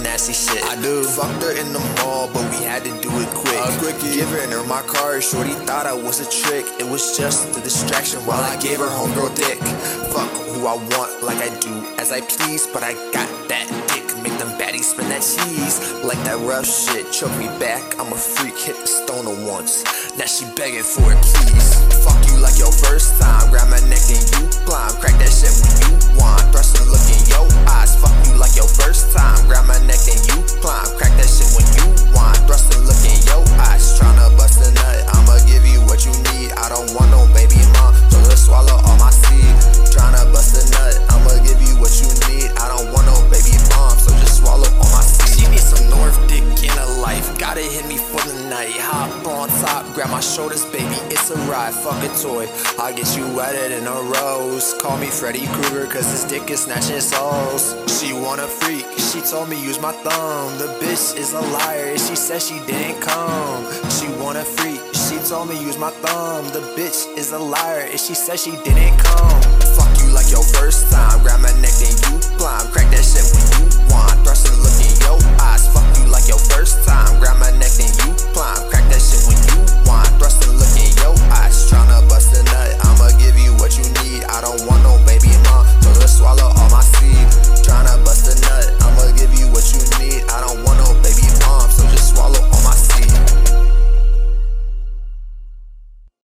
nasty shit. I do. Fucked her in the mall, but we had to do it quick. Giving her my card, shorty thought I was a trick. It was just a distraction while I gave her homegirl dick. Fuck who I want like I do as I please, but I got that dick. Make them baddies spin that cheese. Like that rough shit, choke me back. I'm a freak, hit the stoner once. Now she begging for it, please. Fuck you like your first time. Grab my neck and you climb. Crack that shit when you want. Thrust and look in your eyes. Fuck you like your first time. Grab my neck and you climb. Crack that shit when you want. Thrust and look in your eyes. Tryna bust a nut. I'ma give you what you need. I don't want no baby mom, so just swallow all my seed. Tryna bust a nut. I'ma give you what you need. I don't want no baby mom, so just swallow all my seed. She needs some North dick in her life. Gotta hit me for the night. Hop on top, grab my shoulders, baby. It's a ride. Fuck a toy. I'll get you wetter than a rose. Call me Freddy Krueger, cause this dick is snatching souls. She want a freak. She told me use my thumb. The bitch is a liar. She said she didn't come. She want a freak. She told me use my thumb. The bitch is a liar. She said she didn't come. Fuck you like your first time. Grab my neck, then you climb. Crack that shit.